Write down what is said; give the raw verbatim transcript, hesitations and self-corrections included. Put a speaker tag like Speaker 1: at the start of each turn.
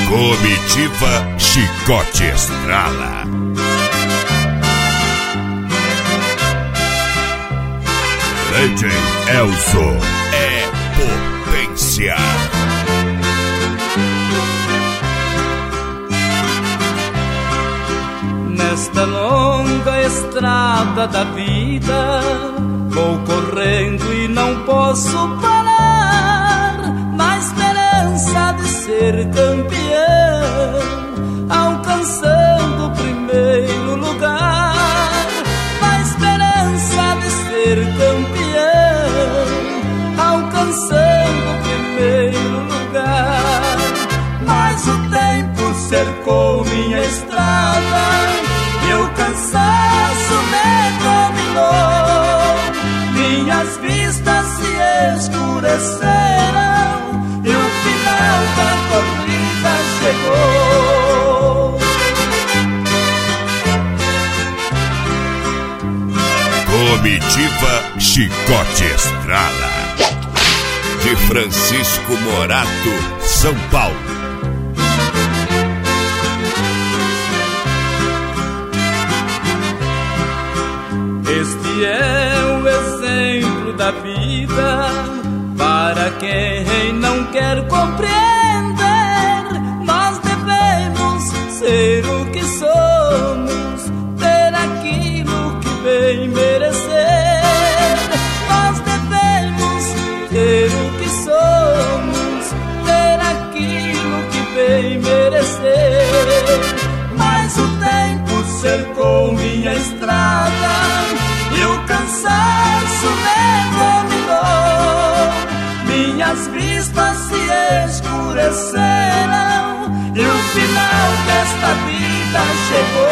Speaker 1: Comitiva Chicote Estrala. D J Elzo é potência.
Speaker 2: Nesta longa estrada da vida vou correndo e não posso parar, na esperança de ser campeão, alcançando o primeiro lugar. Na esperança de ser campeão, alcançando o primeiro lugar. Mas o tempo cercou minha estrada e o cansaço me dominou. Minhas vistas se escureceram e o final da corrida chegou.
Speaker 1: Comitiva Chicote Estrala, de Francisco Morato, São Paulo.
Speaker 2: Este é o exemplo da vida para quem não quer compreender. Nós devemos ser o que somos, ter aquilo que bem merecer. Nós devemos ter o que somos, ter aquilo que bem merecer. Mas o tempo cercou minha estrada e o cansaço me dominou. Minhas vistas se escureceram e o final desta vida chegou.